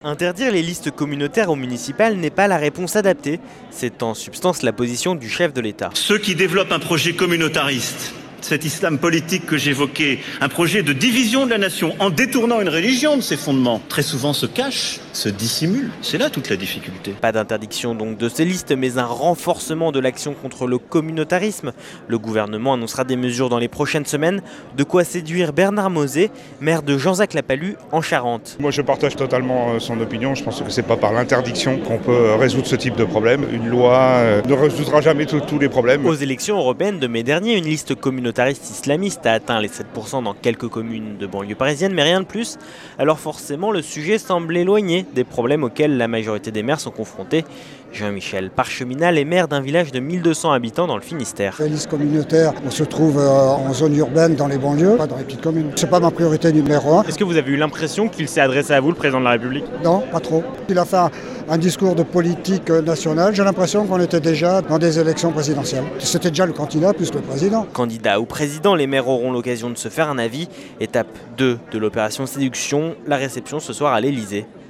Interdire les listes communautaires ou municipales n'est pas la réponse adaptée. C'est en substance la position du chef de l'État. Ceux qui développent un projet communautariste, cet islam politique que j'évoquais, un projet de division de la nation en détournant une religion de ses fondements, très souvent se cachent, se dissimulent. C'est là toute la difficulté. Pas d'interdiction donc de ces listes, mais un renforcement de l'action contre le communautarisme. Le gouvernement annoncera des mesures dans les prochaines semaines, de quoi séduire Bernard Mauzet, maire de Janzac-la-Palud en Charente. Moi je partage totalement son opinion, je pense que c'est pas par l'interdiction qu'on peut résoudre ce type de problème. Une loi ne résoudra jamais tous les problèmes. Aux élections européennes de mai dernier, une liste communautaire islamiste a atteint les 7% dans quelques communes de banlieue parisienne, mais rien de plus. Alors forcément, le sujet semble éloigné des problèmes auxquels la majorité des maires sont confrontés. Jean-Michel Parcheminal est maire d'un village de 1200 habitants dans le Finistère. Les listes communautaires, on se trouve en zone urbaine, dans les banlieues, pas dans les petites communes. C'est pas ma priorité numéro 1. Est-ce que vous avez eu l'impression qu'il s'est adressé à vous, le président de la République ? Non, pas trop. Il a fait un discours de politique nationale. J'ai l'impression qu'on était déjà dans des élections présidentielles. C'était déjà le candidat plus que le président. Candidat ou président, les maires auront l'occasion de se faire un avis. Étape 2 de l'opération séduction, la réception ce soir à l'Élysée.